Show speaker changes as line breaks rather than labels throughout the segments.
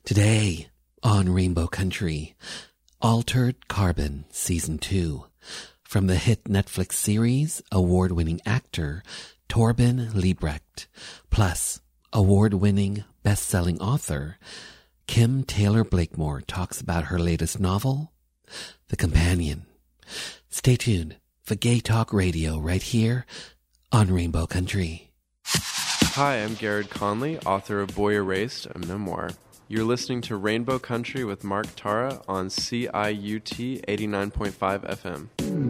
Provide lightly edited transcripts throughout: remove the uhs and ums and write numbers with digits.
Today on Rainbow Country, Altered Carbon Season 2. From the hit Netflix series, award-winning actor Torben Liebrecht, plus award-winning best-selling author Kim Taylor Blakemore talks about her latest novel, The Companion. Stay tuned for Gay Talk Radio right here on Rainbow Country.
Hi, I'm Garrett Conley, author of Boy Erased, a memoir. You're listening to Rainbow Country with Mark Tara on CIUT 89.5 FM.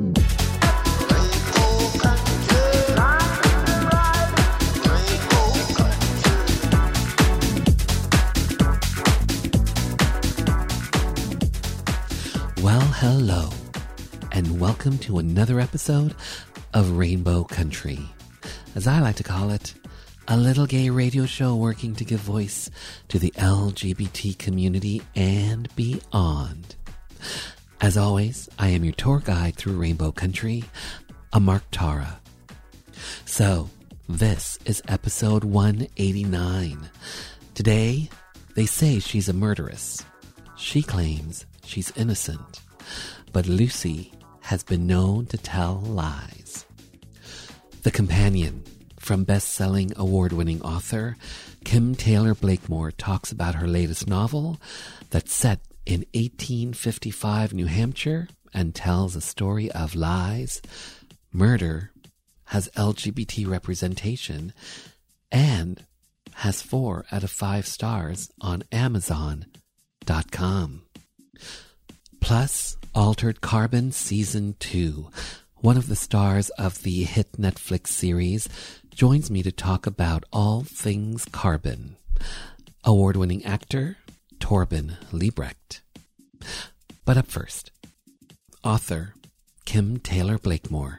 Well, hello, and welcome to another episode of Rainbow Country. As I like to call it, a little gay radio show working to give voice to the LGBT community and beyond. As always, I am your tour guide through Rainbow Country, Mark Tara. So, this is episode 189. Today, they say she's a murderess. She claims she's innocent, but Lucy has been known to tell lies. The Companion, from best-selling award-winning author Kim Taylor Blakemore, talks about her latest novel that's set in 1855 New Hampshire and tells a story of lies, murder, has LGBT representation, and has 4 out of 5 stars on Amazon.com. Plus, Altered Carbon Season 2. One of the stars of the hit Netflix series joins me to talk about all things carbon. Award-winning actor Torben Liebrecht. But up first, author Kim Taylor Blakemore.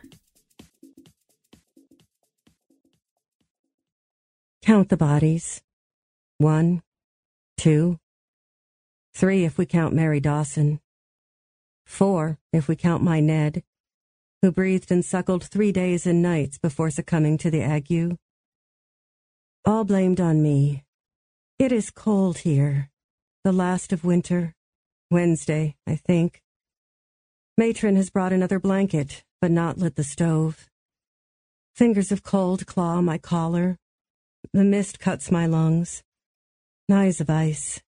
Count the bodies. 1, 2, 3 if we count Mary Dawson. 4 if we count my Ned, who breathed and suckled 3 days and nights before succumbing to the ague. All blamed on me. It is cold here. The last of winter. Wednesday, I think. Matron has brought another blanket, but not lit the stove. Fingers of cold claw my collar. The mist cuts my lungs. Eyes of ice.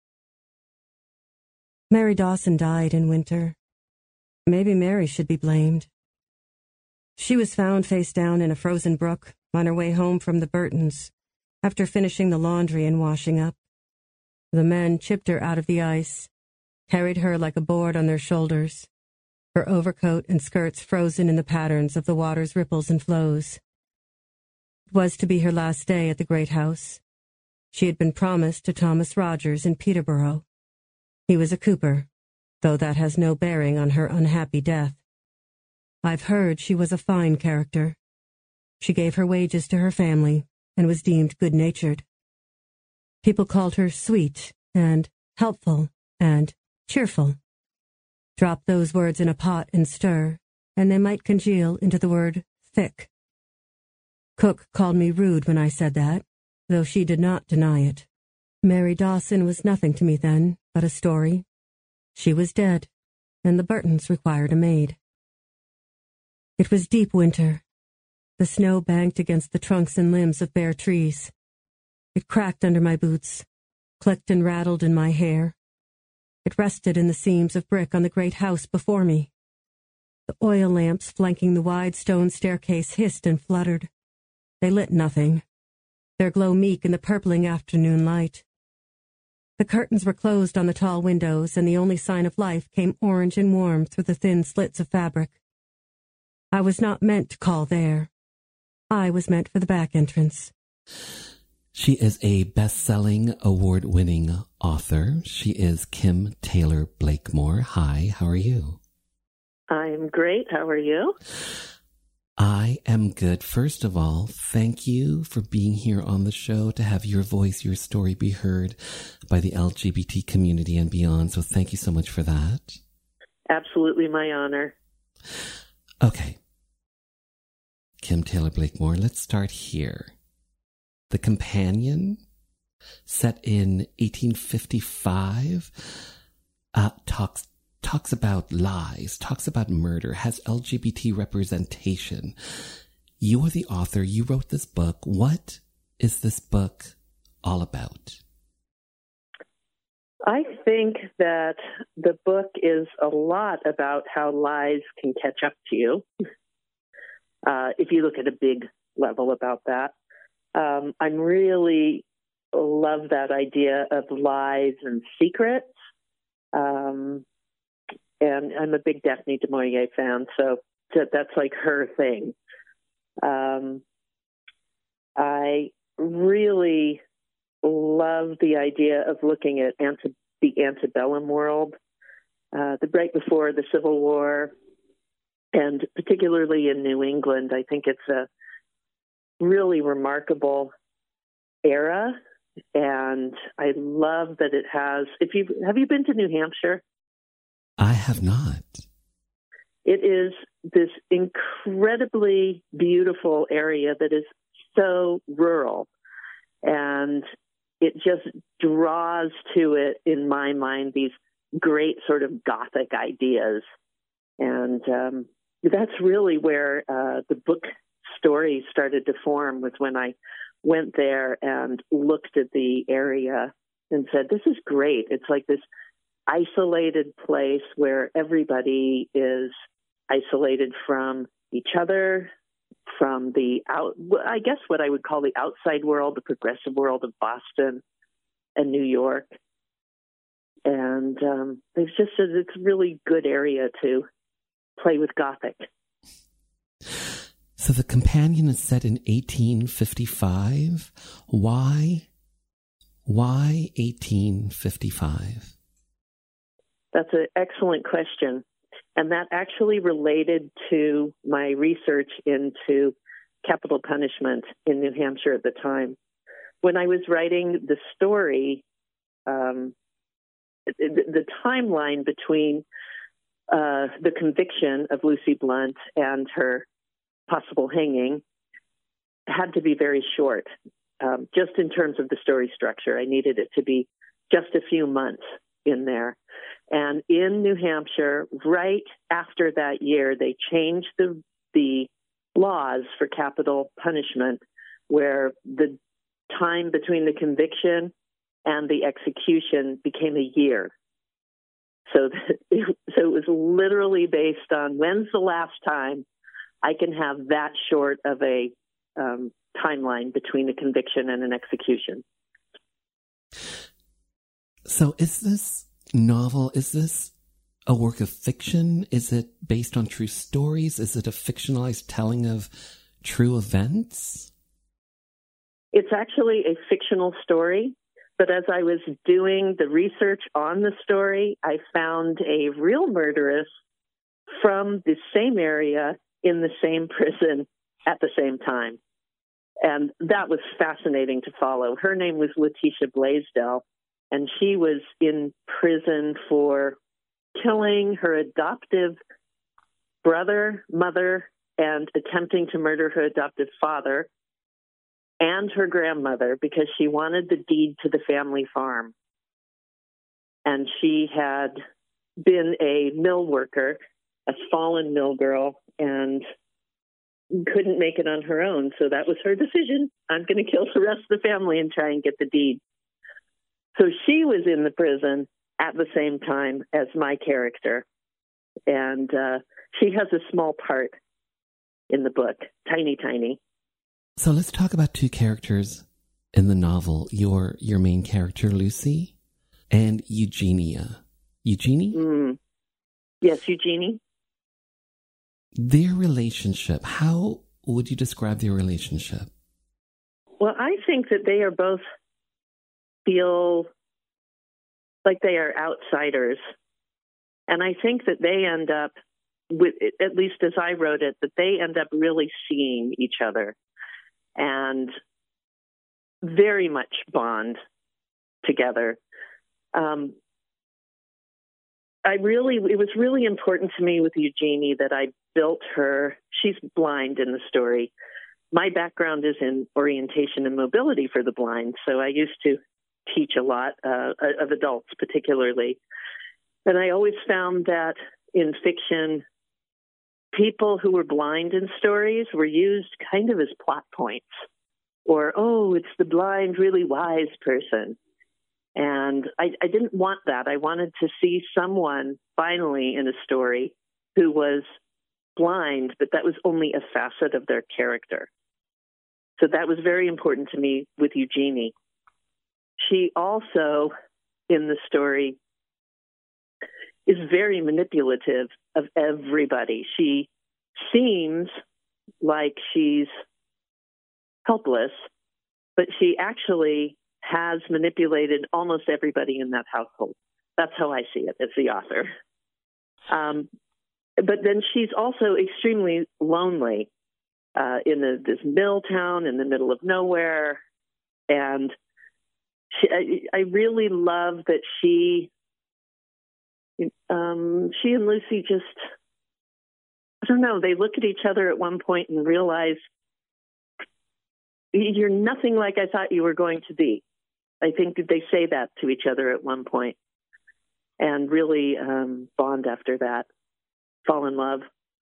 Mary Dawson died in winter. Maybe Mary should be blamed. She was found face down in a frozen brook on her way home from the Burtons after finishing the laundry and washing up. The men chipped her out of the ice, carried her like a board on their shoulders, her overcoat and skirts frozen in the patterns of the water's ripples and flows. It was to be her last day at the great house. She had been promised to Thomas Rogers in Peterborough. He was a cooper, though that has no bearing on her unhappy death. I've heard she was a fine character. She gave her wages to her family and was deemed good-natured. People called her sweet and helpful and cheerful. Drop those words in a pot and stir, and they might congeal into the word thick. Cook called me rude when I said that, though she did not deny it. Mary Dawson was nothing to me then but a story. She was dead, and the Burtons required a maid. It was deep winter. The snow banked against the trunks and limbs of bare trees. It cracked under my boots, clicked and rattled in my hair. It rested in the seams of brick on the great house before me. The oil lamps flanking the wide stone staircase hissed and fluttered. They lit nothing, their glow meek in the purpling afternoon light. The curtains were closed on the tall windows, and the only sign of life came orange and warm through the thin slits of fabric. I was not meant to call there. I was meant for the back entrance.
She is a best-selling, award-winning author. She is Kim Taylor Blakemore. Hi, how are you?
I'm great. How are you?
I am good. First of all, thank you for being here on the show to have your voice, your story be heard by the LGBT community and beyond. So thank you so much for that.
Absolutely my honor.
Okay. Kim Taylor Blakemore, let's start here. The Companion set in 1855, talks about lies, talks about murder, has LGBT representation. You are the author. You wrote this book. What is this book all about?
I think that the book is a lot about how lies can catch up to you. If you look at a big level about that. I really love that idea of lies and secrets. And I'm a big Daphne du Maurier fan, so that's like her thing. I really love the idea of looking at the antebellum world, right before the Civil War, and particularly in New England. I think it's a really remarkable era, and I love that it has. Have you been to New Hampshire?
I have not.
It is this incredibly beautiful area that is so rural, and it just draws to it, in my mind, these great sort of Gothic ideas. And that's really where the book story started to form, was when I went there and looked at the area and said, this is great. It's like this isolated place where everybody is isolated from each other, from I guess what I would call the outside world, the progressive world of Boston and New York. And it's just it's a really good area to play with Gothic.
So the companion is set in 1855. Why 1855?
That's an excellent question. And that actually related to my research into capital punishment in New Hampshire at the time. When I was writing the story, the timeline between the conviction of Lucy Blunt and her possible hanging had to be very short, just in terms of the story structure. I needed it to be just a few months in there. And in New Hampshire, right after that year, they changed the laws for capital punishment, where the time between the conviction and the execution became a year. So it was literally based on when's the last time I can have that short of a timeline between a conviction and an execution.
So is this novel, is this a work of fiction? Is it based on true stories? Is it a fictionalized telling of true events?
It's actually a fictional story, but as I was doing the research on the story, I found a real murderess from the same area in the same prison at the same time. And that was fascinating to follow. Her name was Letitia Blaisdell, and she was in prison for killing her adoptive brother, mother, and attempting to murder her adoptive father and her grandmother because she wanted the deed to the family farm. And she had been a mill worker, a fallen mill girl, and couldn't make it on her own. So that was her decision. I'm going to kill the rest of the family and try and get the deed. So she was in the prison at the same time as my character. And she has a small part in the book, tiny.
So let's talk about two characters in the novel. Your main character, Lucy, and Eugenia. Eugenie?
Yes, Eugenie.
Their relationship, how would you describe their relationship?
Well, I think that they are both feel like they are outsiders. And I think that they end up, with, at least as I wrote it, that they end up really seeing each other and very much bond together. It was really important to me with Eugenie that I built her. She's blind in the story. My background is in orientation and mobility for the blind, so I used to teach a lot of adults particularly. And I always found that in fiction, people who were blind in stories were used kind of as plot points. Or, oh, it's the blind, really wise person. And I didn't want that. I wanted to see someone finally in a story who was blind, but that was only a facet of their character. So that was very important to me with Eugenie. She also, in the story, is very manipulative of everybody. She seems like she's helpless, but she actually has manipulated almost everybody in that household. That's how I see it as the author. But then she's also extremely lonely in this mill town in the middle of nowhere. And I really love that she and Lucy just, I don't know, they look at each other at one point and realize, you're nothing like I thought you were going to be. I think that they say that to each other at one point and really bond after that, fall in love.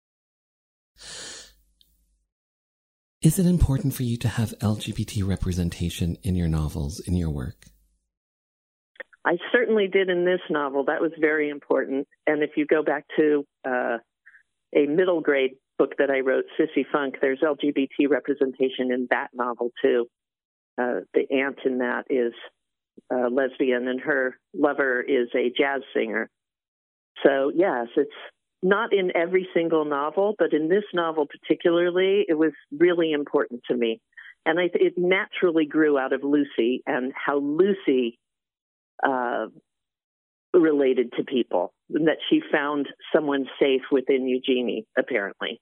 Is it important for you to have LGBT representation in your novels, in your work?
I certainly did in this novel. That was very important. And if you go back to a middle grade book that I wrote, Sissy Funk, there's LGBT representation in that novel too. The aunt in that is lesbian and her lover is a jazz singer. So yes, it's not in every single novel, but in this novel particularly, it was really important to me. And it naturally grew out of Lucy and how Lucy related to people, and that she found someone safe within Eugenie, apparently.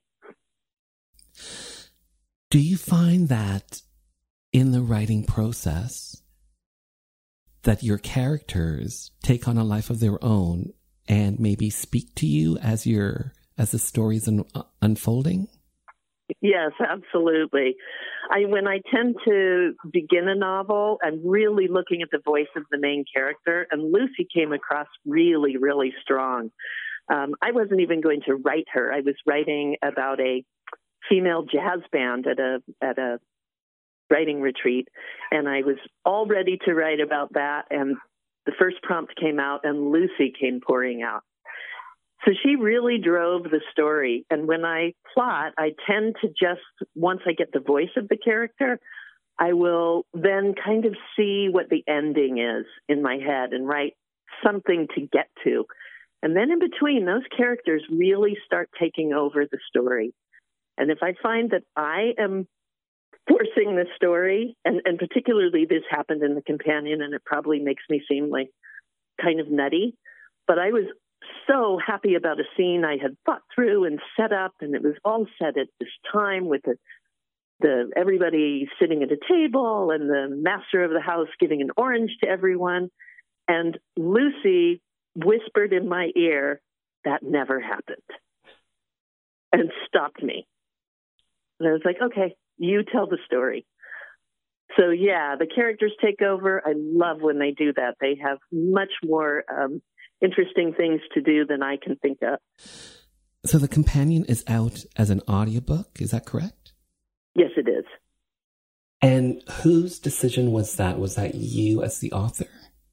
Do you find that in the writing process that your characters take on a life of their own and maybe speak to you as the story's unfolding?
Yes, absolutely. When I tend to begin a novel, I'm really looking at the voice of the main character, and Lucy came across really, really strong. I wasn't even going to write her. I was writing about a female jazz band at a writing retreat, and I was all ready to write about that, and the first prompt came out, and Lucy came pouring out. So she really drove the story. And when I plot, I tend to just, once I get the voice of the character, I will then kind of see what the ending is in my head and write something to get to. And then in between, those characters really start taking over the story. And if I find that I am forcing the story, and particularly this happened in The Companion, and it probably makes me seem like kind of nutty, but I was so happy about a scene I had thought through and set up, and it was all set at this time with the everybody sitting at a table and the master of the house giving an orange to everyone. And Lucy whispered in my ear, "That never happened," and stopped me. And I was like, okay, you tell the story. So yeah, the characters take over. I love when they do that. They have much more interesting things to do than I can think of.
So The Companion is out as an audiobook, is that correct?
Yes, it is.
And whose decision was that? Was that you as the author?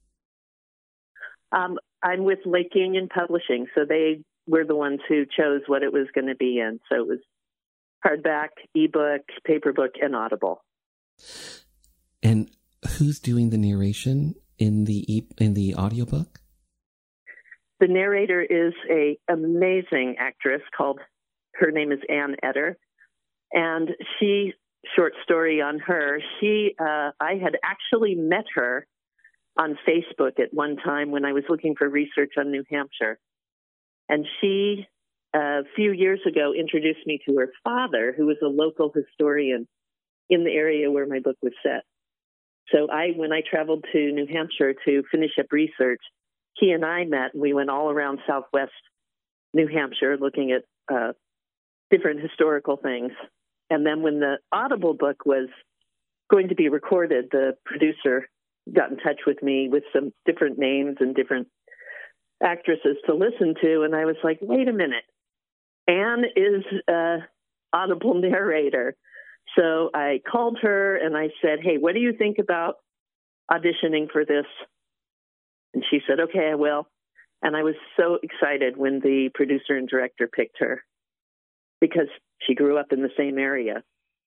I'm with Lake Union Publishing, so they were the ones who chose what it was going to be in. So it was hardback, ebook, paperbook, and Audible.
And who's doing the narration in the audiobook?
The narrator is an amazing actress her name is Ann Eder. And short story on her, I had actually met her on Facebook at one time when I was looking for research on New Hampshire. And she, a few years ago, introduced me to her father, who was a local historian in the area where my book was set. So when I traveled to New Hampshire to finish up research, he and I met, and we went all around Southwest New Hampshire looking at different historical things. And then when the Audible book was going to be recorded, the producer got in touch with me with some different names and different actresses to listen to. And I was like, wait a minute. Anne is an audible narrator. So I called her and I said, hey, what do you think about auditioning for this? And she said, okay, I will. And I was so excited when the producer and director picked her because she grew up in the same area.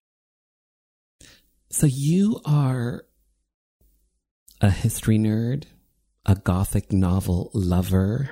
So you are a history nerd, a Gothic novel lover.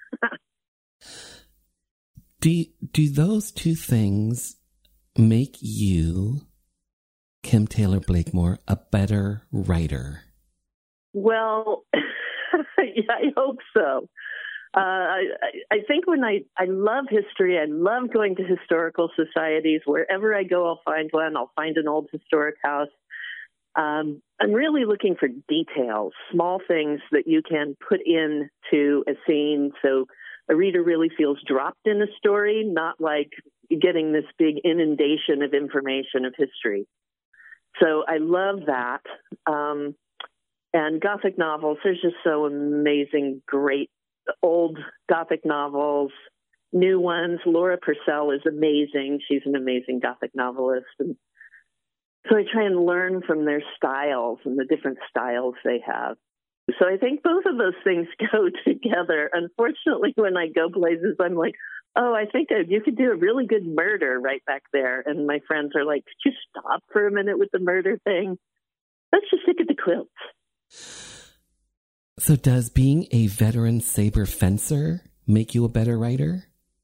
Do those two things make you, Kim Taylor Blakemore, a better writer?
Well, yeah, I hope so. I think when I love history, I love going to historical societies. Wherever I go, I'll find one. I'll find an old historic house. I'm really looking for details, small things that you can put into a scene so a reader really feels dropped in a story, not like getting this big inundation of information of history. So I love that. And Gothic novels, there's just so amazing, great old Gothic novels, new ones. Laura Purcell is amazing. She's an amazing Gothic novelist. And so I try and learn from their styles and the different styles they have. So I think both of those things go together. Unfortunately, when I go places, I'm like, oh, I think you could do a really good murder right back there. And my friends are like, could you stop for a minute with the murder thing? Let's just stick at the quilts.
So does being a veteran saber fencer make you a better writer?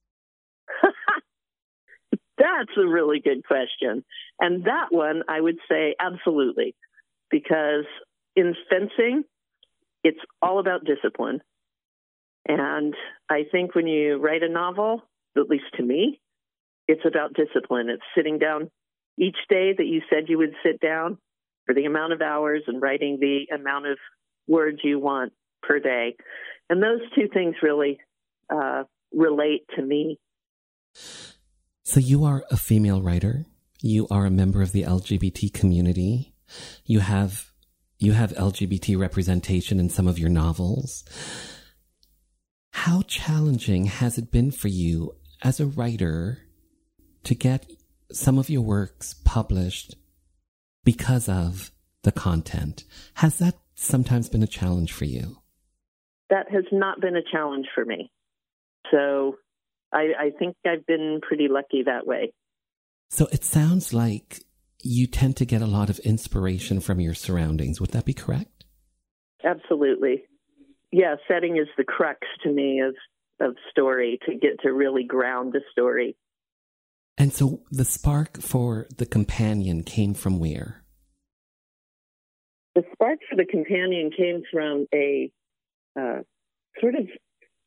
That's a really good question. And that one, I would say absolutely. Because in fencing, it's all about discipline. And I think when you write a novel, at least to me, it's about discipline. It's sitting down each day that you said you would sit down for the amount of hours and writing the amount of words you want per day. And those two things really relate to me.
So you are a female writer. You are a member of the LGBT community. You have LGBT representation in some of your novels. How challenging has it been for you as a writer to get some of your works published because of the content? Has that sometimes been a challenge for you?
That has not been a challenge for me. So I think I've been pretty lucky that way.
So it sounds like you tend to get a lot of inspiration from your surroundings. Would that be correct?
Absolutely. Yeah, setting is the crux to me of story, to get to really ground the story.
And so the spark for The Companion came from where?
The spark for The Companion came from a sort of,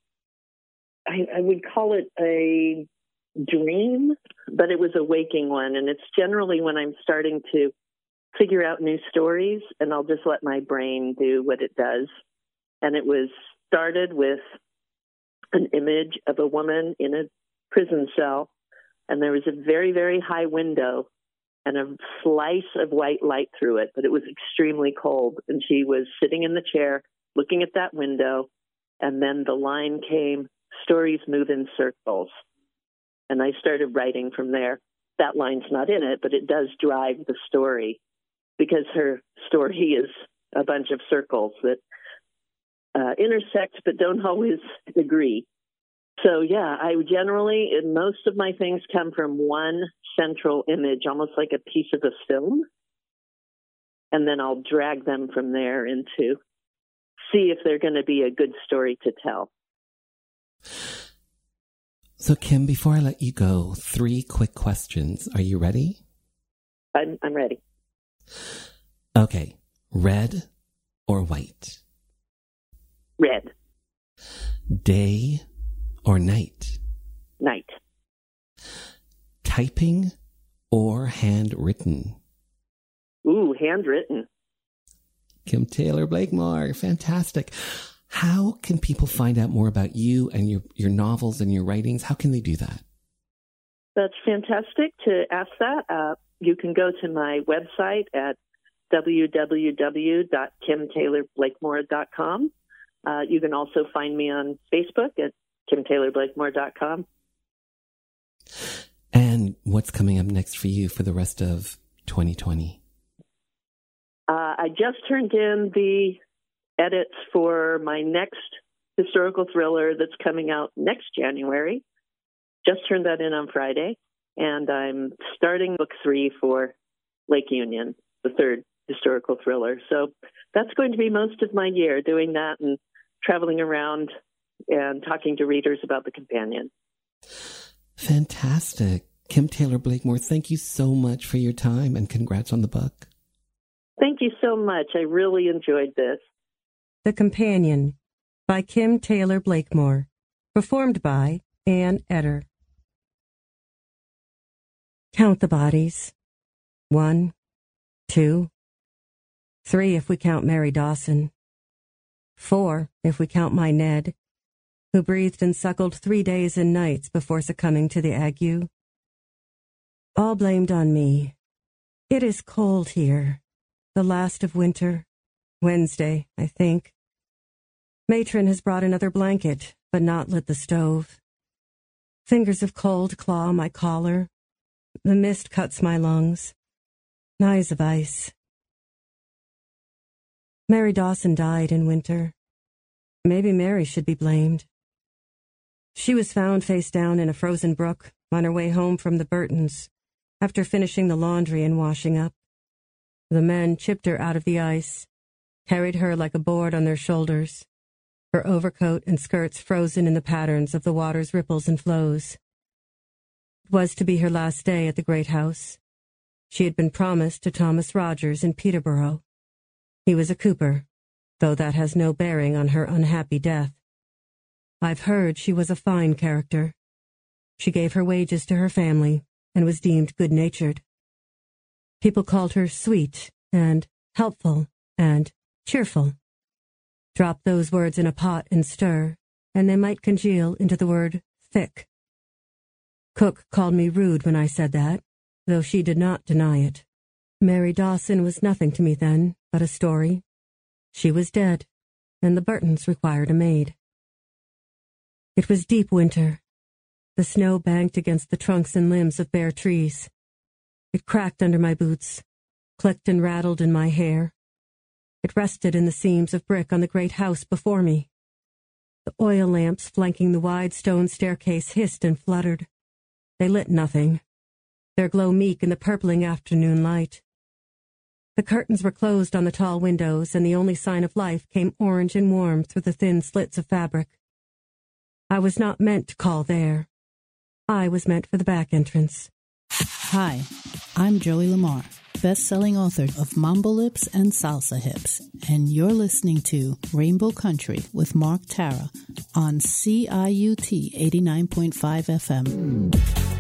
I would call it a dream, but it was a waking one. And it's generally when I'm starting to figure out new stories, and I'll just let my brain do what it does. And it was started with an image of a woman in a prison cell, and there was a very, very high window and a slice of white light through it, but it was extremely cold. And she was sitting in the chair looking at that window, and then the line came, "Stories move in circles." And I started writing from there. That line's not in it, but it does drive the story because her story is a bunch of circles that intersect but don't always agree. So, yeah, I generally, most of my things come from one central image, almost like a piece of a film. And then I'll drag them from there into see if they're going to be a good story to tell.
So, Kim, before I let you go, 3 quick questions. Are you ready?
I'm ready.
Okay. Red or white?
Red.
Day or night?
Night.
Typing or handwritten?
Ooh, handwritten.
Kim Taylor Blakemore, fantastic. How can people find out more about you and your novels and your writings? How can they do that?
That's fantastic to ask that. You can go to my website at www.kimtaylorblakemore.com. You can also find me on Facebook at kimtaylorblakemore.com.
And what's coming up next for you for the rest of 2020?
I just turned in the edits for my next historical thriller that's coming out next January. Just turned that in on Friday. And I'm starting book 3 for Lake Union, the third historical thriller. So that's going to be most of my year, doing that and traveling around and talking to readers about the companion.
Fantastic. Kim Taylor Blakemore, thank you so much for your time and congrats on the book.
Thank you so much. I really enjoyed this.
The Companion by Kim Taylor Blakemore. Performed by Ann Eder. Count the bodies. 1, 2, 3 if we count Mary Dawson. 4 if we count my Ned, who breathed and suckled 3 days and nights before succumbing to the ague. All blamed on me. It is cold here. The last of winter. Wednesday, I think. Matron has brought another blanket, but not lit the stove. Fingers of cold claw my collar. The mist cuts my lungs. Eyes of ice. Mary Dawson died in winter. Maybe Mary should be blamed. She was found face down in a frozen brook on her way home from the Burtons after finishing the laundry and washing up. The men chipped her out of the ice, carried her like a board on their shoulders, her overcoat and skirts frozen in the patterns of the water's ripples and flows. It was to be her last day at the great house. She had been promised to Thomas Rogers in Peterborough. He was a cooper, though that has no bearing on her unhappy death. I've heard she was a fine character. She gave her wages to her family and was deemed good-natured. People called her sweet and helpful and cheerful. Drop those words in a pot and stir, and they might congeal into the word thick. Cook called me rude when I said that, though she did not deny it. Mary Dawson was nothing to me then but a story. She was dead, and the Burtons required a maid. It was deep winter. The snow banked against the trunks and limbs of bare trees. It cracked under my boots, clicked and rattled in my hair. It rested in the seams of brick on the great house before me. The oil lamps flanking the wide stone staircase hissed and fluttered. They lit nothing, their glow meek in the purpling afternoon light. The curtains were closed on the tall windows, and the only sign of life came orange and warm through the thin slits of fabric. I was not meant to call there. I was meant for the back entrance.
Hi, I'm Joey Lamar, best-selling author of Mambo Lips and Salsa Hips, and you're listening to Rainbow Country with Mark Tara on CIUT 89.5 FM.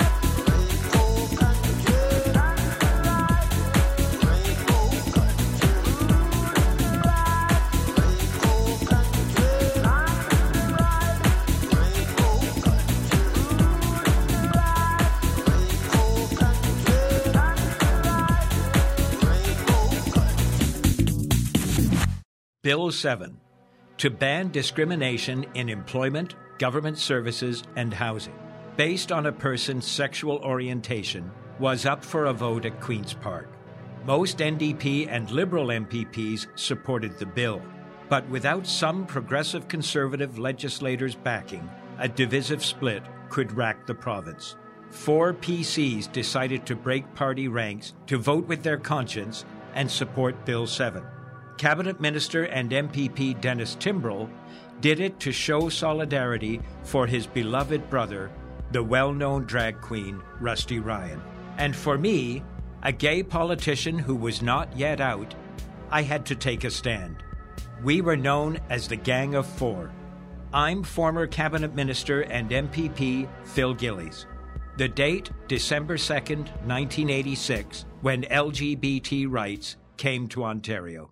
Bill 7, to ban discrimination in employment, government services, and housing, based on a person's sexual orientation, was up for a vote at Queen's Park. Most NDP and Liberal MPPs supported the bill, but without some progressive Conservative legislators backing, a divisive split could rack the province. 4 PCs decided to break party ranks to vote with their conscience and support Bill 7. Cabinet Minister and MPP Dennis Timbrell did it to show solidarity for his beloved brother, the well-known drag queen Rusty Ryan. And for me, a gay politician who was not yet out, I had to take a stand. We were known as the Gang of Four. I'm former Cabinet Minister and MPP Phil Gillies. The date, December 2nd, 1986, when LGBT rights came to Ontario.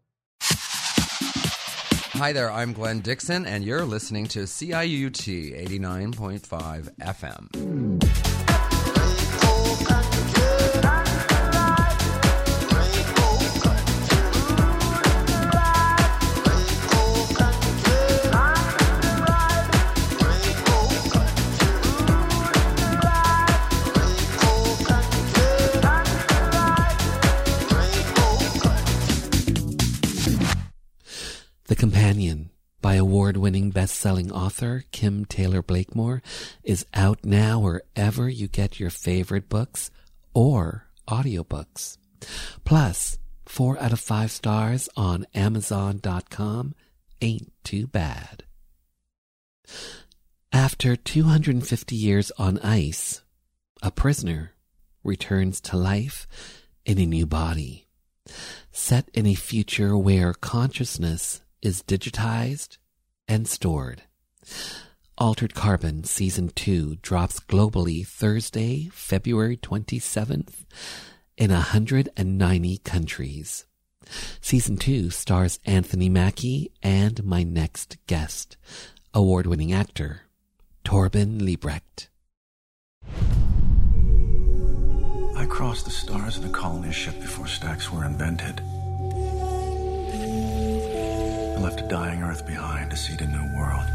Hi there, I'm Glenn Dixon, and you're listening to CIUT 89.5 FM.
by award-winning best-selling author Kim Taylor Blakemore is out now wherever you get your favorite books or audiobooks. Plus, 4 out of 5 stars on Amazon.com ain't too bad. After 250 years on ice, a prisoner returns to life in a new body, set in a future where consciousness is digitized and stored. Altered Carbon Season 2 drops globally Thursday, February 27th in 190 countries. Season 2 stars Anthony Mackie and my next guest, award-winning actor Torben Liebrecht.
I crossed the stars in a colony ship before stacks were invented. I left a dying Earth behind to seed a new world.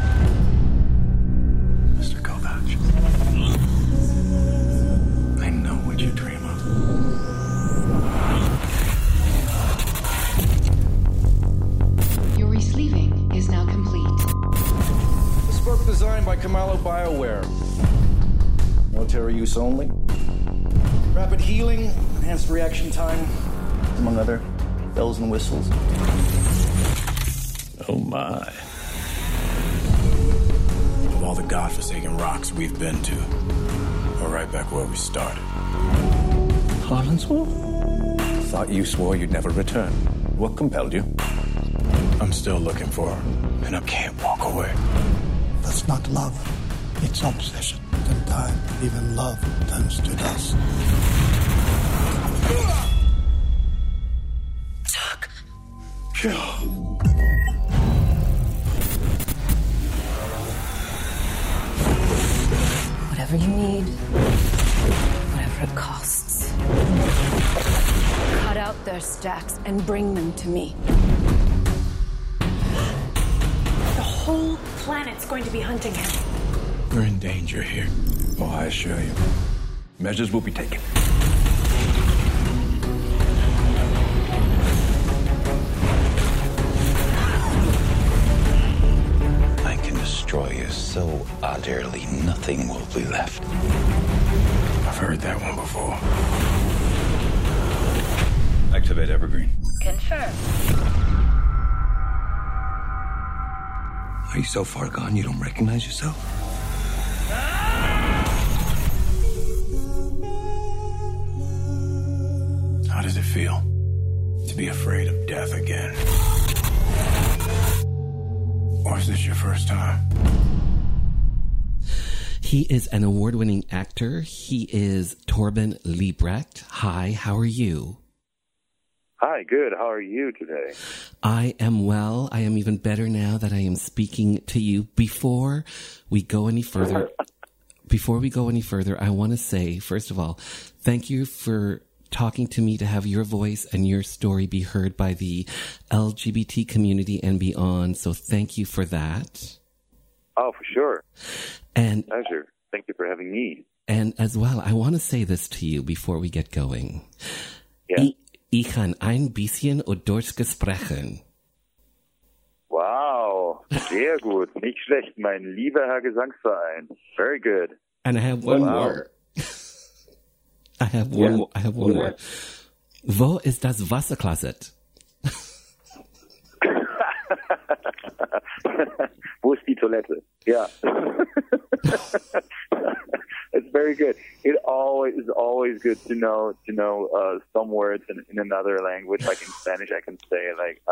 Mr. Kovac, I know what you dream of.
Your resleeving is now complete.
Bespoke design by Kamalo BioWare. Military use only. Rapid healing, enhanced reaction time, among other bells and whistles.
Oh my. Of all the godforsaken rocks we've been to, we're right back where we started.
Harlanswell?
Thought you swore you'd never return. What compelled you? I'm still looking for her, and I can't walk away.
That's not love. It's obsession. Sometimes even love turns to dust.
Tuck. Kill.
Whatever you need, whatever it costs. Cut out their stacks and bring them to me.
The whole planet's going to be hunting him.
We're in danger here. Oh, I assure you. Measures will be taken. I can destroy you so utterly nothing will be left. I've heard that one before. Activate Evergreen.
Confirm.
Are you so far gone you don't recognize yourself? How does it feel to be afraid of death again? Or is this your first time?
He is an award-winning actor. He is Torben Liebrecht. Hi, how are you?
Hi, good. How are you today?
I am well. I am even better now that I am speaking to you. Before we go any further, I want to say, first of all, thank you for talking to me, to have your voice and your story be heard by the LGBT community and beyond. So thank you for that.
Oh, for sure.
And
pleasure. Thank you for having me.
And as well, I want to say this to you before we get going.
Yeah.
Ich kann ein bisschen Deutsch sprechen.
Wow, sehr gut. Nicht schlecht, mein lieber Herr Gesangsverein. Very good.
And I have one more. I have one more. Wo ist das Wassercloset?
Wo ist die Toilette? Yeah. It's very good. It is always good to know some words in another language. Like in Spanish, I can say like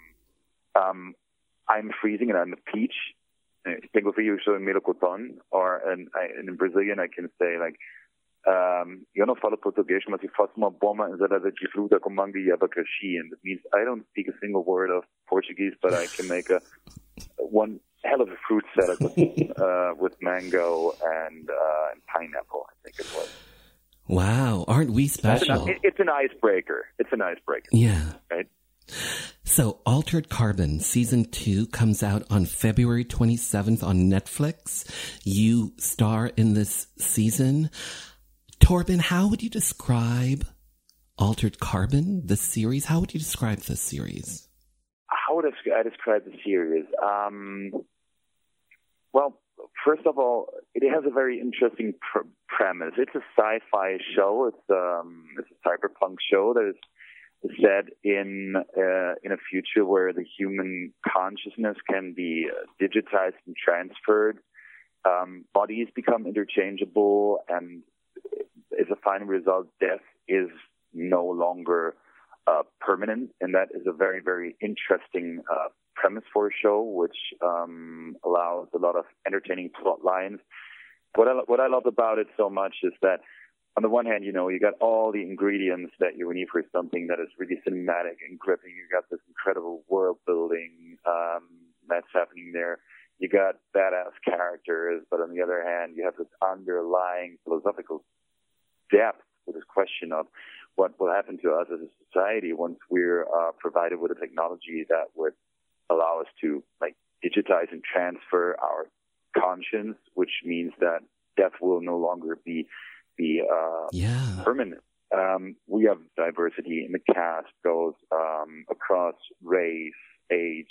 I'm freezing and I'm a peach. Tengo frío, soy melocotón. Or in Brazilian, I can say like eu não falo português, mas eu faço uma bomba ensalada de fruta com manga e abacaxi. And it means I don't speak a single word of Portuguese, but I can make one hell of a fruit salad with mango and pineapple, I think it was.
Wow, aren't we special?
It's an icebreaker.
Yeah.
Right?
So, Altered Carbon Season 2 comes out on February 27th on Netflix. You star in this season. Torben, how would you describe Altered Carbon, this series? How would you describe this series?
How would I describe the series? Well, first of all, it has a very interesting premise. It's a sci-fi show. It's a cyberpunk show that is set in a future where the human consciousness can be digitized and transferred. Bodies become interchangeable, and as a final result, death is no longer permanent, and that is a very, very interesting premise for a show, which allows a lot of entertaining plot lines. What I love about it so much is that, on the one hand, you got all the ingredients that you need for something that is really cinematic and gripping. You got this incredible world building that's happening there. You got badass characters, but on the other hand, you have this underlying philosophical depth to this question of what will happen to us as a society once we're provided with a technology that would allow us to digitize and transfer our conscience, which means that death will no longer be permanent. We have diversity in the cast, goes across race, age,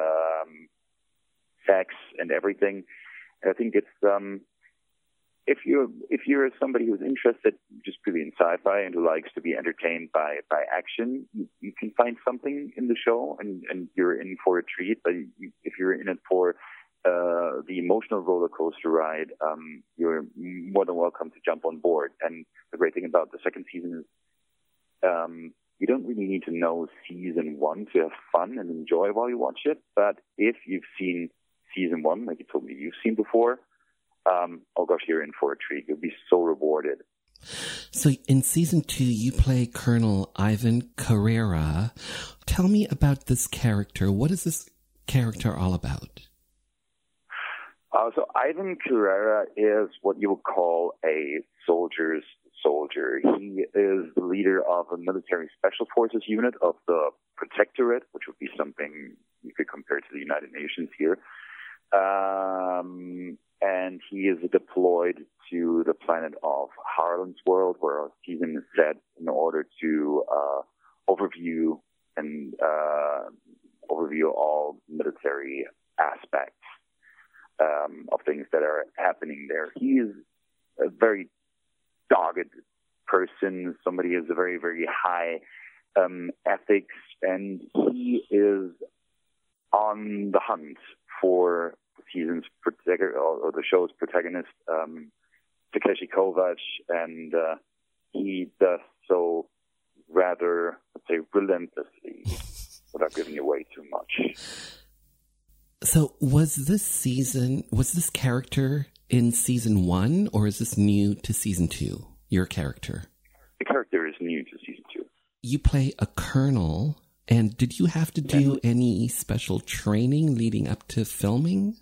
sex, and everything. And I think it's if you're somebody who's interested just really in sci-fi and who likes to be entertained by action, you can find something in the show, and you're in for a treat. But if you're in it for the emotional roller coaster ride, you're more than welcome to jump on board. And the great thing about the second season is you don't really need to know season one to have fun and enjoy while you watch it. But if you've seen season one, like you told me you've seen before, oh gosh, you're in for a treat. You'll be so rewarded.
So in season 2, you play Colonel Ivan Carrera. Tell me about this character. What is this character all about?
So Ivan Carrera is what you would call a soldier's soldier. He is the leader of a military special forces unit of the Protectorate, which would be something you could compare to the United Nations here. And he is deployed to the planet of Harlan's World, where our season is set, in order to overview all military aspects of things that are happening there. He is a very dogged person, somebody who has a very, very high ethics, and he is on the hunt for the season's or the show's protagonist, Takeshi Kovacs, and he does so rather, let's say, relentlessly, without giving away too much.
So was this character in season 1, or is this new to season 2, your character?
The character is new to season 2.
You play a colonel, and did you have to do any special training leading up to filming?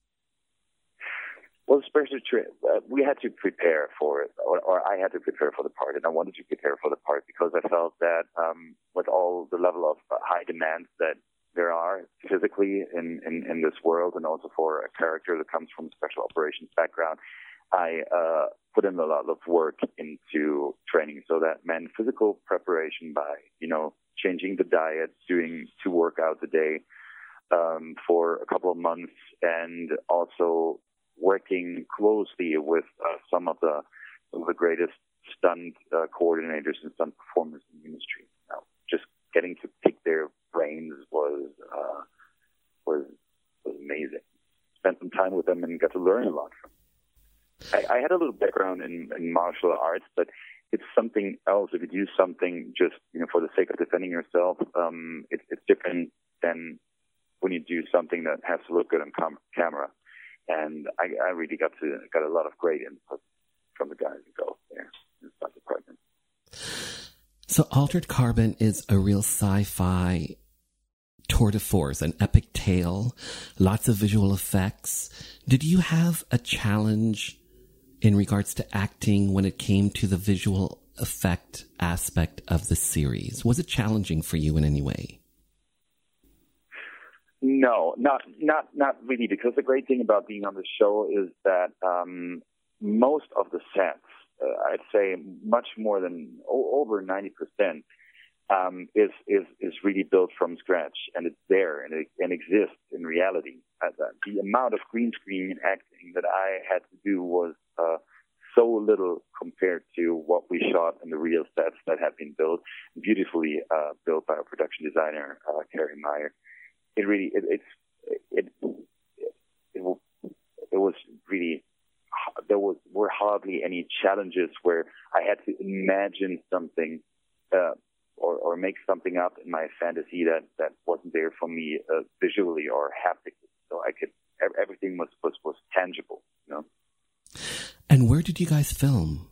Well, we had to prepare for it, or I had to prepare for the part, and I wanted to prepare for the part because I felt that with all the level of high demands that there are physically in this world, and also for a character that comes from a special operations background, I put in a lot of work into training. So that meant physical preparation by, changing the diet, doing 2 workouts a day for a couple of months, and also working closely with some of the greatest stunt coordinators and stunt performers in the industry. Just getting to pick their brains was amazing. Spent some time with them and got to learn a lot from them. I had a little background in martial arts, but it's something else. If you do something just for the sake of defending yourself, it's different than when you do something that has to look good on camera. And I really got a lot of great input from the guys involved there in the department.
So Altered Carbon is a real sci-fi tour de force, an epic tale, lots of visual effects. Did you have a challenge in regards to acting when it came to the visual effect aspect of the series? Was it challenging for you in any way?
No, not really, because the great thing about being on the show is that most of the sets, I'd say much more than over 90%, is really built from scratch, and it's there and it exists in reality. The amount of green screen acting that I had to do was so little compared to what we shot in the real sets that had been built, beautifully built by our production designer, Carrie Meyer. It really, it was really, were hardly any challenges where I had to imagine something or make something up in my fantasy that wasn't there for me visually or haptically. So everything was tangible, you know.
And where did you guys film?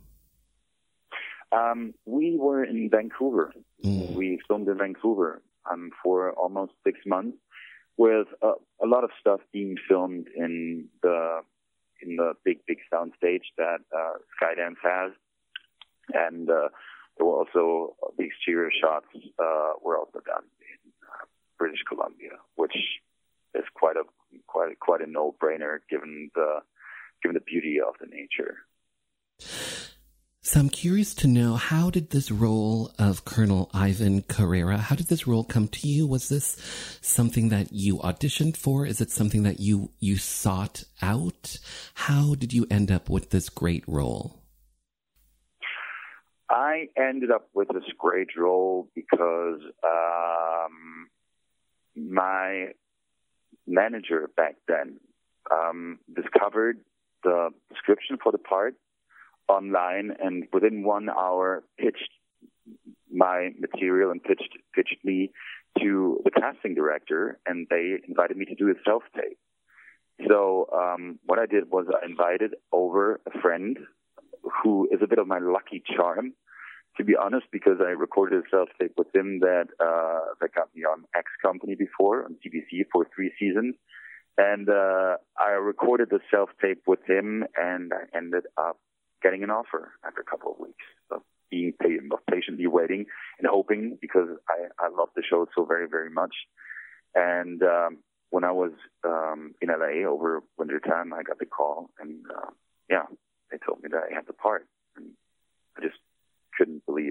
We were in Vancouver. We filmed in Vancouver for almost 6 months, with a lot of stuff being filmed in the big sound stage that Skydance has, and there were also the exterior shots were also done in British Columbia, which is quite a no-brainer given the beauty of the nature.
So I'm curious to know, how did this role of Colonel Ivan Carrera, how did this role come to you? Was this something that you auditioned for? Is it something that you sought out? How did you end up with this great role?
I ended up with this great role because my manager back then discovered the description for the part online, and within 1 hour pitched my material and pitched me to the casting director, and they invited me to do a self-tape. So what I did was I invited over a friend who is a bit of my lucky charm, to be honest, because I recorded a self-tape with him that got me on X Company before, on CBC for 3 seasons. And I recorded the self-tape with him, and I ended up getting an offer after a couple of weeks of being patiently waiting and hoping, because I love the show so very, very much. And when I was in LA over winter time, I got the call, and they told me that I had the part, and I just couldn't believe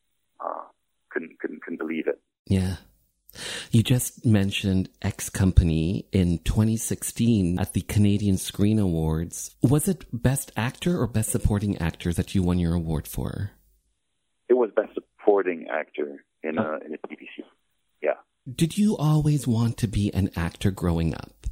it.
Yeah. You just mentioned X Company in 2016 at the Canadian Screen Awards. Was it Best Actor or Best Supporting Actor that you won your award for?
It was Best Supporting Actor in a BBC. Yeah.
Did you always want to be an actor growing up?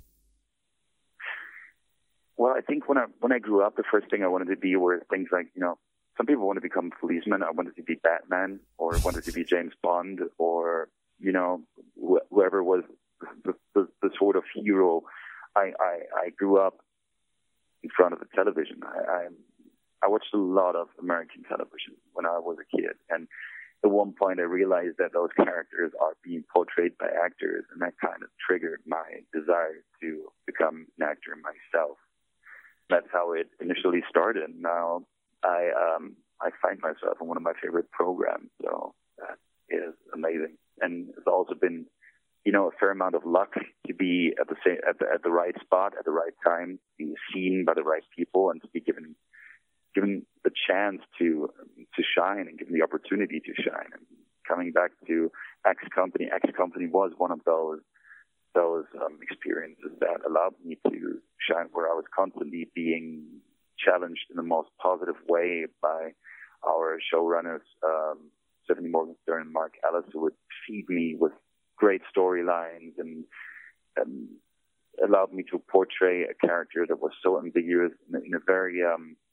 Well, I think when I grew up, the first thing I wanted to be were things like, some people want to become policemen. I wanted to be Batman, or wanted to be James Bond, or whoever was the sort of hero. I grew up in front of the television. I watched a lot of American television when I was a kid, and at one point I realized that those characters are being portrayed by actors, and that kind of triggered my desire to become an actor myself. That's how it initially started. Now I find myself in one of my favorite programs, so that is amazing. And it's also been, a fair amount of luck to be at the right spot at the right time, being seen by the right people, and to be given the chance to shine and given the opportunity to shine. And coming back to X Company was one of those experiences that allowed me to shine, where I was constantly being challenged in the most positive way by our showrunners, Stephanie Morgenstern and Mark Ellis, who would feed me with great storylines and allowed me to portray a character that was so ambiguous in a very,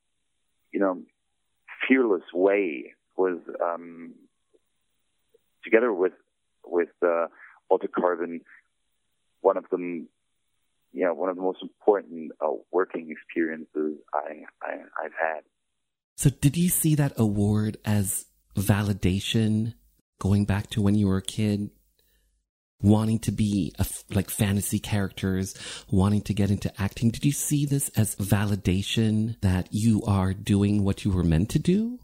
fearless way. Was together with Walter Carvin, one of the most important working experiences I've had.
So did you see that award as validation, going back to when you were a kid, wanting to be like fantasy characters, wanting to get into acting? Did you see this as validation that you are doing what you were meant to do?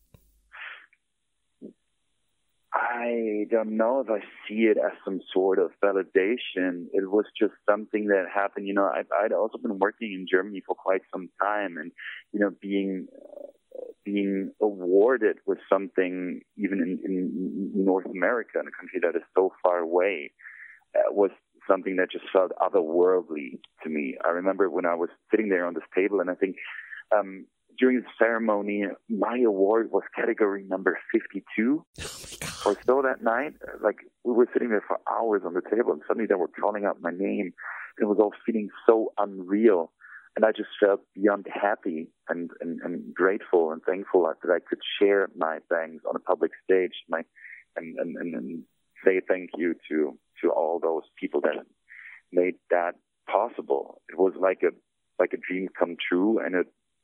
I don't know if I see it as some sort of validation. It was just something that happened. I'd also been working in Germany for quite some time, and being being awarded with something, even in North America, in a country that is so far away, was something that just felt otherworldly to me. I remember when I was sitting there on this table, and I think during the ceremony, my award was category number 52 or so that night. Like, we were sitting there for hours on the table, and suddenly they were calling out my name. It was all feeling so unreal. And I just felt beyond happy and grateful and thankful that I could share my bangs on a public stage, and say thank you to all those people that made that possible. It was like a dream come true, and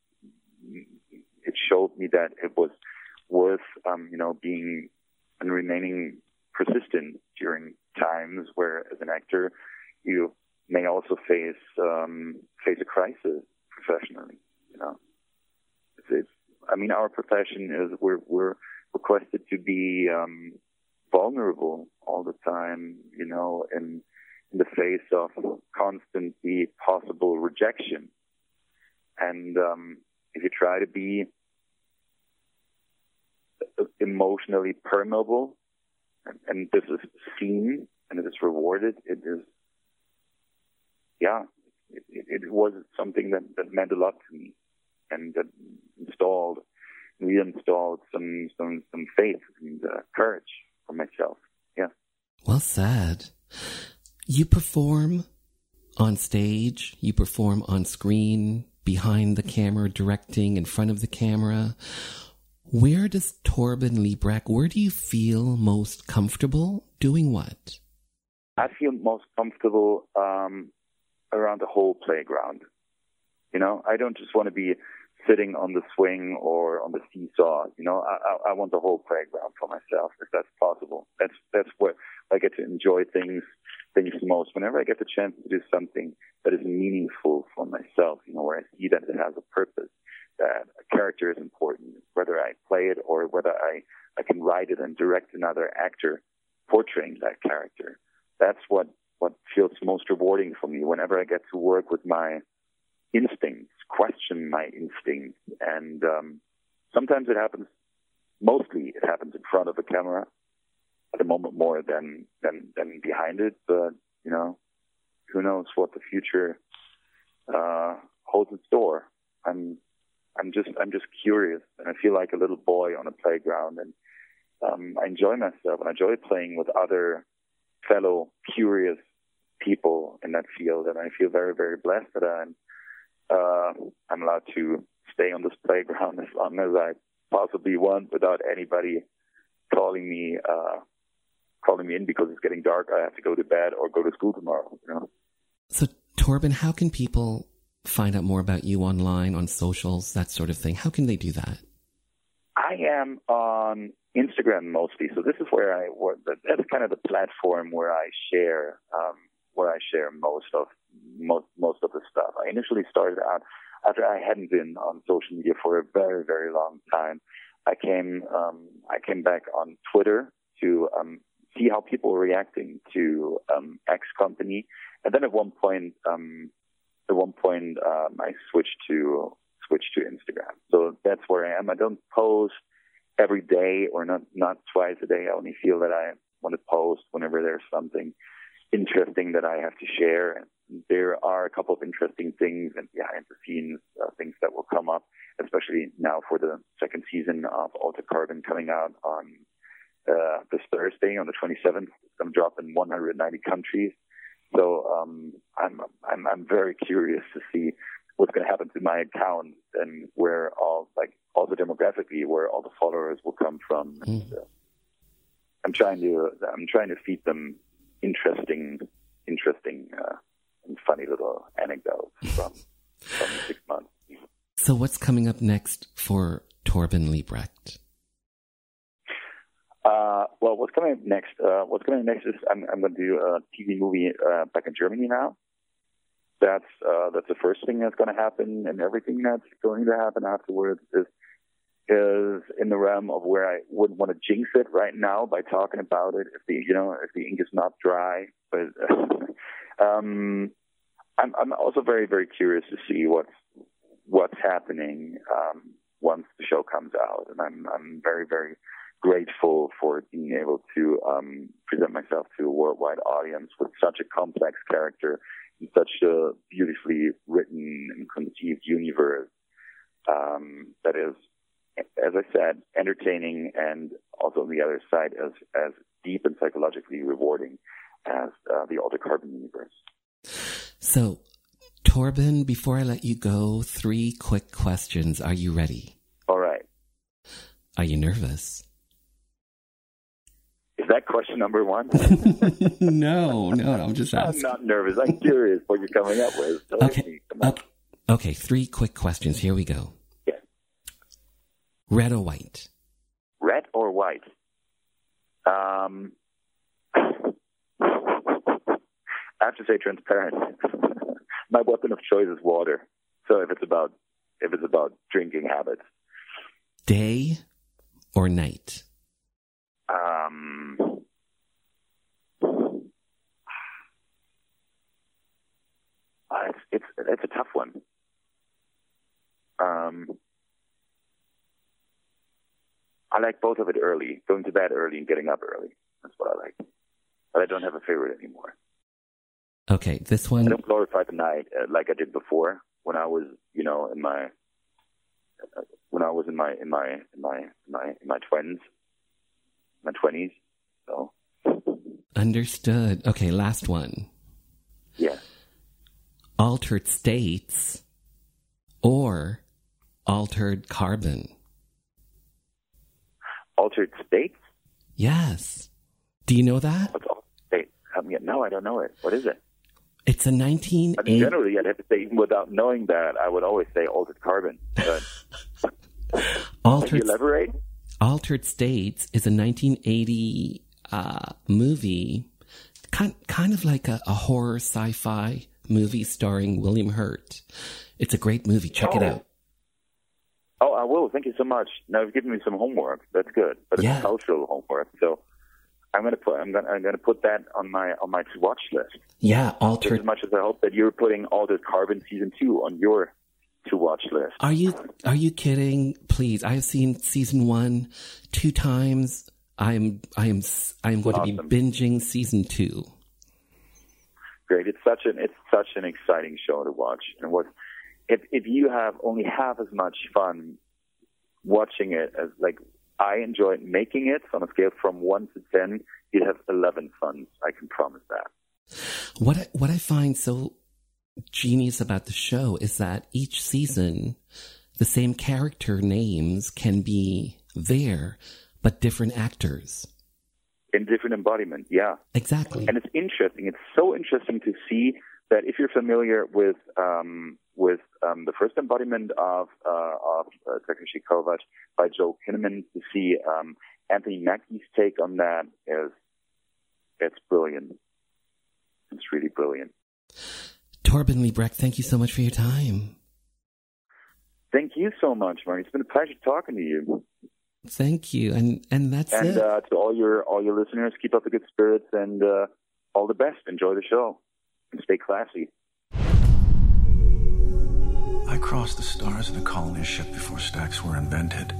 it showed me that it was worth being and remaining persistent during times where, as an actor, you may also face a crisis professionally. Our profession is we're requested to be vulnerable all the time, in the face of constantly possible rejection. And if you try to be emotionally permeable, and this is seen and it is rewarded, it was something that meant a lot to me, and that reinstalled some faith and courage for myself. Yeah.
Well said. You perform on stage, you perform on screen, behind the camera, directing, in front of the camera. Where does Torben Liebrecht, where do you feel most comfortable doing what?
I feel most comfortable around the whole playground. I don't just want to be sitting on the swing or on the seesaw. I want the whole playground for myself, if that's possible. That's where I get to enjoy things the most. Whenever I get the chance to do something that is meaningful for myself, where I see that it has a purpose, that a character is important, whether I play it or whether I can write it and direct another actor portraying that character. That's what feels most rewarding for me, whenever I get to work with my instincts, question my instincts. And sometimes mostly it happens in front of a camera, at the moment more than behind it. But, who knows what the future holds in store. I'm just curious, and I feel like a little boy on a playground, and I enjoy myself, and I enjoy playing with other fellow curious people in that field, and I feel very, very blessed that I'm allowed to stay on this playground as long as I possibly want, without anybody calling me in because it's getting dark, I have to go to bed or go to school tomorrow.
So, Torben, how can people find out more about you online, on socials, that sort of thing? How can they do that?
I am on Instagram mostly, so this is where that's kind of the platform where I share most of the stuff. I initially started out after I hadn't been on social media for a very, very long time. I came back on Twitter to see how people were reacting to X company, and then at one point I switched to Instagram. So that's where I am. I don't post every day, or not twice a day. I only feel that I want to post whenever there's something interesting that I have to share. And there are a couple of interesting things and behind the scenes things that will come up, especially now for the second season of Altered Carbon coming out on this Thursday on the 27th. It's going to drop in 190 countries. So I'm very curious to see what's going to happen to my account and where also demographically where all the followers will come from. And, I'm trying to feed them interesting and funny little anecdotes from 6 months.
So what's coming up next for Torben Liebrecht?
Well, what's coming up next? Is I'm going to do a TV movie back in Germany now. That's the first thing that's going to happen, and everything that's going to happen afterwards is in the realm of where I wouldn't want to jinx it right now by talking about it if the ink is not dry. But I'm also very, very curious to see what's happening once the show comes out. And I'm very, very grateful for being able to present myself to a worldwide audience with such a complex character in such a beautifully written and conceived universe that is, as I said, entertaining and also on the other side as deep and psychologically rewarding as the Altered Carbon universe.
So, Torben, before I let you go, 3 quick questions. Are you ready?
All right.
Are you nervous?
Is that question number 1?
No, I'm just asking.
I'm not nervous. I'm curious what you're coming up with. So
Okay, 3 quick questions. Here we go.
Yeah.
Red or white?
Red or white? I have to say transparent. My weapon of choice is water. So if it's about drinking habits.
Day or night?
It's a tough one. I like both of it early, going to bed early and getting up early. That's what I like. But I don't have a favorite anymore.
Okay, this one.
I don't glorify the night like I did before when I was, in my 20s. So.
Understood. Okay, last one.
Yeah.
Altered states or altered carbon?
Altered states?
Yes. Do you know that?
What's altered state? No, I don't know it. What is it?
It's a 1980...
Generally, I'd have to say, even without knowing that, I would always say altered carbon. But can you elaborate?
Altered States is a 1980 movie, kind of like a horror sci-fi movie starring William Hurt. It's a great movie. Check it out.
Oh, I will. Thank you so much. Now you've given me some homework. That's good, but it's cultural homework. So I'm going to put that on my to watch list.
Yeah, Altered.
Just as much as I hope that you're putting Altered Carbon season 2 on your to watch list.
Are you kidding? Please, I have seen season 1 2 times. I'm going to be binging season 2.
Great. It's such an exciting show to watch. And if you have only half as much fun watching it as I enjoyed making it, on a scale from 1 to 10, you'd have 11 fun. I can promise that.
What I find so genius about the show is that each season, the same character names can be there, but different actors.
In different embodiment, yeah.
Exactly.
And it's interesting. It's so interesting to see that if you're familiar with the first embodiment of Takeshi Kovacs by Joel Kinnaman, to see Anthony Mackie's take on that it's brilliant. It's really brilliant.
Torben Liebrecht, thank you so much for your time.
Thank you so much, Marty. It's been a pleasure talking to you.
Thank you, and that's it.
And to all your listeners, keep up the good spirits and all the best. Enjoy the show and stay classy.
I crossed the stars in a colony ship before stacks were invented.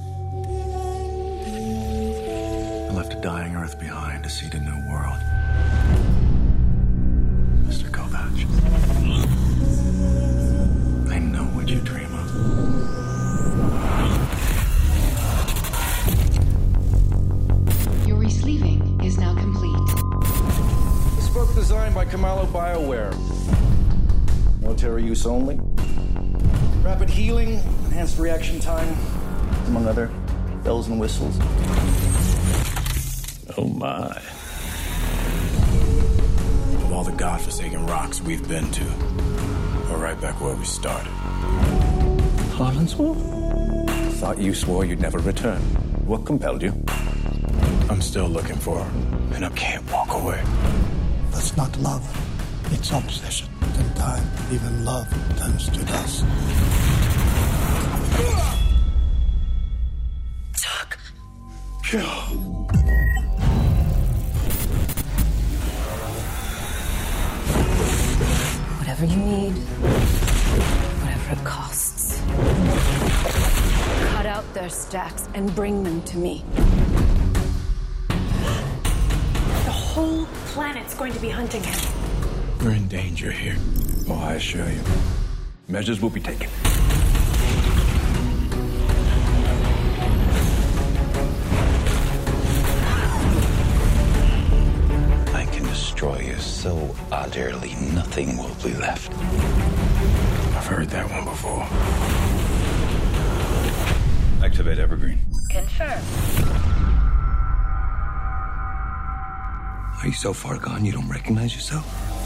I left a dying Earth behind to seed a new world. Mr. Kovacs, I know what you dream of.
Your resleeving is now complete.
This book designed by Kamalo BioWare. Military use only. Rapid healing, enhanced reaction time, among other bells and whistles.
Oh my. Of all the godforsaken rocks we've been to, we're right back where we started.
Harlansville?
Thought you swore you'd never return. What compelled you? I'm still looking for her, and I can't walk away.
That's not love. It's obsession. In time, even love turns to dust.
Tuck. Kill.
Whatever you need, whatever it costs. Cut out out their stacks and bring them to me.
The whole planet's going to be hunting him.
We're in danger here. Oh, I assure you. Measures will be taken. I can destroy you so utterly nothing will be left. I've heard that one before. Activate Evergreen.
Confirm.
Are you so far gone you don't recognize yourself?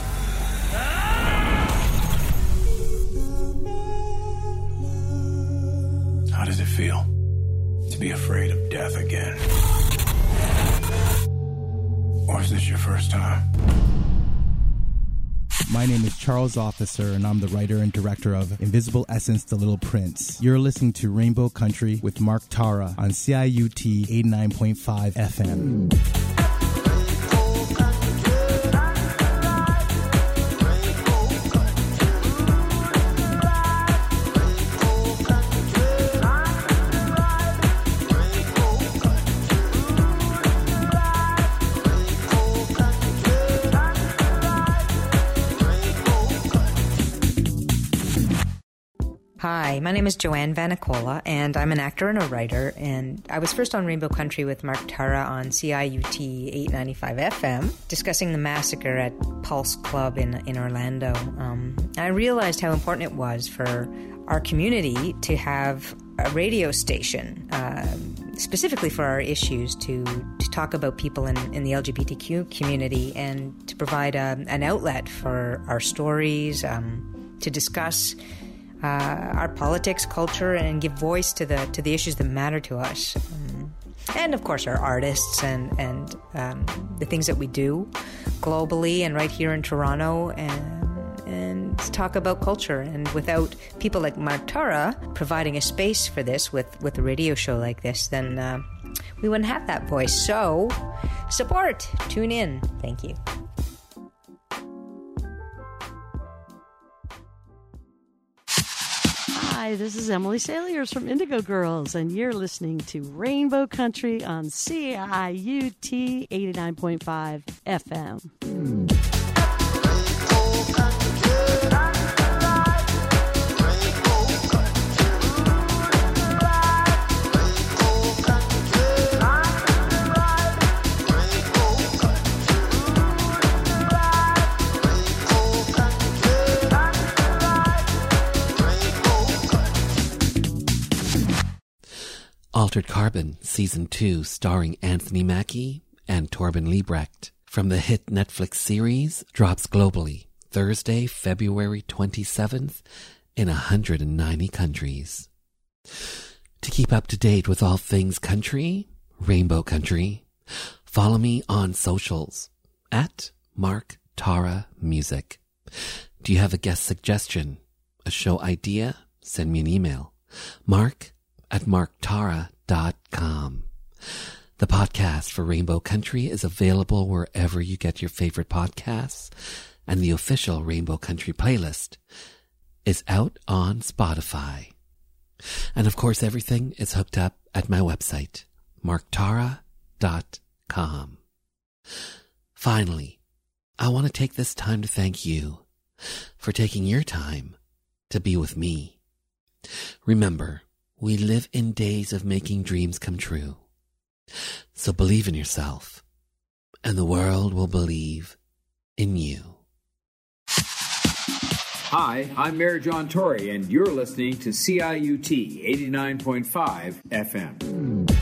How does it feel to be afraid of death again? Or is this your first time?
My name is Charles Officer, and I'm the writer and director of Invisible Essence, The Little Prince. You're listening to Rainbow Country with Mark Tara on CIUT 89.5 FM.
Hi, my name is Joanne Vanicola, and I'm an actor and a writer, and I was first on Rainbow Country with Mark Tara on CIUT 895 FM, discussing the massacre at Pulse Club in Orlando. I realized how important it was for our community to have a radio station, specifically for our issues, to talk about people in the LGBTQ community and to provide an outlet for our stories, to discuss our politics, culture, and give voice to the issues that matter to us, and of course our artists and the things that we do globally and right here in Toronto, and talk about culture. And without people like Mark Tara providing a space for this with a radio show like this, then we wouldn't have that voice. So support, tune in. Thank you.
Hi, this is Emily Saliers from Indigo Girls, and you're listening to Rainbow Country on CIUT 89.5 FM.
Altered Carbon, Season 2, starring Anthony Mackie and Torben Liebrecht, from the hit Netflix series, drops globally Thursday, February 27th in 190 countries. To keep up to date with all things country, Rainbow Country, follow me on socials at Mark Tara Music. Do you have a guest suggestion, a show idea? Send me an email. mark@marktara.com. The podcast for Rainbow Country is available wherever you get your favorite podcasts, and the official Rainbow Country playlist is out on Spotify. And of course, everything is hooked up at my website, marktara.com. Finally, I want to take this time to thank you for taking your time to be with me. Remember, we live in days of making dreams come true. So believe in yourself, and the world will believe in you.
Hi, I'm Mayor John Tory, and you're listening to CIUT 89.5 FM.